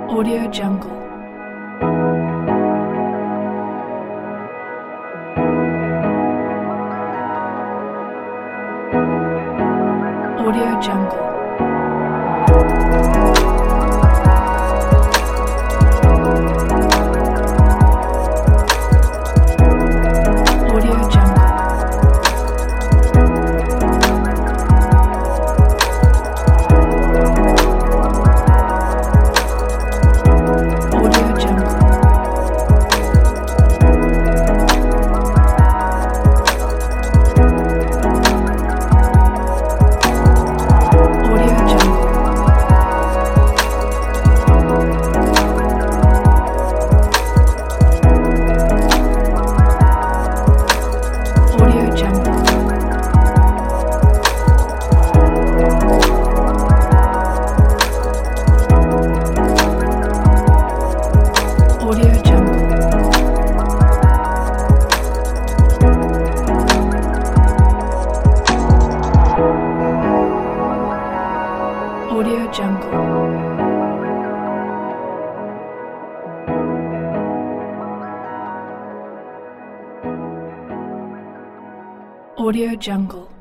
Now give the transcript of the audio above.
Audio Jungle. Audio Jungle. Audio Jungle. Audio Jungle. Audio Jungle. Audio Jungle. Audio Jungle. Audio Jungle. Audio Jungle.